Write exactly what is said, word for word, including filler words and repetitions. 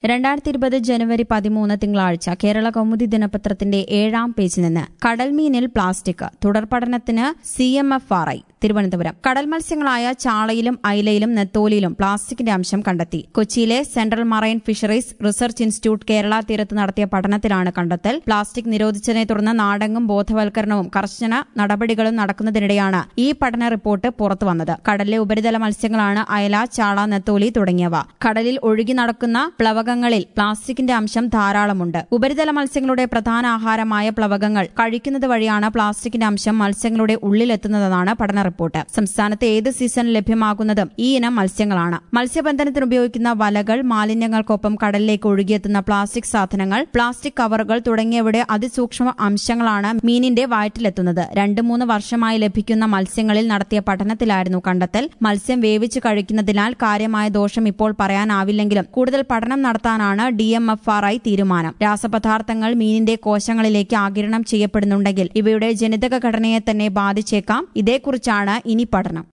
രണ്ടായിരത്തി ഇരുപത് ജനുവരി പതിമൂന്ന് തിങ്കളാഴ്ച കേരള കൗമുദി ദിനപത്രത്തിന്റെ ഏഴാം പേജിൽ നിന്ന് കടൽമീനിൽ പ്ലാസ്റ്റിക് തുടർ പഠനത്തിന് C M F R I Thiruvananthapuram. കടൽ മത്സ്യങ്ങളായ ചാളയിലും അയിലയിലും നെത്തോലിയിലും പ്ലാസ്റ്റിക്കിന്റെ അംശം കണ്ടെത്തി. കൊച്ചിയിലെ Central Marine Fisheries Research Institute Kerala തീരത്ത് നടത്തിയ പഠനത്തിലാണ് കണ്ടെത്തൽ. പ്ലാസ്റ്റിക് നിരോധിച്ചതിനെ തുടർന്ന് നാടെങ്ങും ബോധവൽക്കരണവും കർശന നടപടികളും നടക്കുന്നതിനിടെയാണ് ഈ പഠന റിപ്പോർട്ട് പുറത്തുവന്നത്. കടലിലെ ഉപരിതല മത്സ്യങ്ങളാണ് അയല, ചാള, നെത്തോലി തുടങ്ങിയവ. കടലിൽ ഒഴുകി നടക്കുന്ന പ്ലവകങ്ങളിൽ പ്ലാസ്റ്റിക്കിന്റെ അംശം ധാരാളമുണ്ട്. ഉപരിതല മത്സ്യങ്ങളുടെ പ്രധാന ആഹാരമായ പ്ലവകങ്ങൾ കഴിക്കുന്നത് വഴിയാണ് പ്ലാസ്റ്റിക്കിന്റെ അംശം മത്സ്യങ്ങളുടെ ഉള്ളിലെത്തുന്നതെന്നാണ് പഠന റിപ്പോർട്ട്. സംസ്ഥാനത്ത് ഏത് സീസണിൽ ലഭ്യമാകുന്നതും ഈ ഇനം മത്സ്യങ്ങളാണ്. മത്സ്യബന്ധനത്തിന് ഉപയോഗിക്കുന്ന വലകൾ, മാലിന്യങ്ങൾക്കൊപ്പം കടലിലേക്ക് ഒഴുകിയെത്തുന്ന പ്ലാസ്റ്റിക് സാധനങ്ങൾ, പ്ലാസ്റ്റിക് കവറുകൾ തുടങ്ങിയവയുടെ അതിസൂക്ഷ്മ അംശങ്ങളാണ് മീനിന്റെ വയറ്റിലെത്തുന്നത്. രണ്ട് മൂന്ന് വർഷമായി ലഭിക്കുന്ന മത്സ്യങ്ങളിൽ നടത്തിയ പഠനത്തിലായിരുന്നു കണ്ടെത്തൽ. മത്സ്യം വേവിച്ച് കഴിക്കുന്നതിനാൽ കാര്യമായ ദോഷം ഇപ്പോൾ പറയാനാവില്ലെങ്കിലും കൂടുതൽ പഠനം നടത്താനാണ് D M F R I തീരുമാനം. രാസപദാർത്ഥങ്ങൾ മീനിന്റെ കോശങ്ങളിലേക്ക് ആഗിരണം ചെയ്യപ്പെടുന്നുണ്ടെങ്കിൽ ഇവയുടെ ജനിതക ഘടനയെ തന്നെ ബാധിച്ചേക്കാം. ഇതേക്കുറിച്ചാണ് ഇനി പഠനം.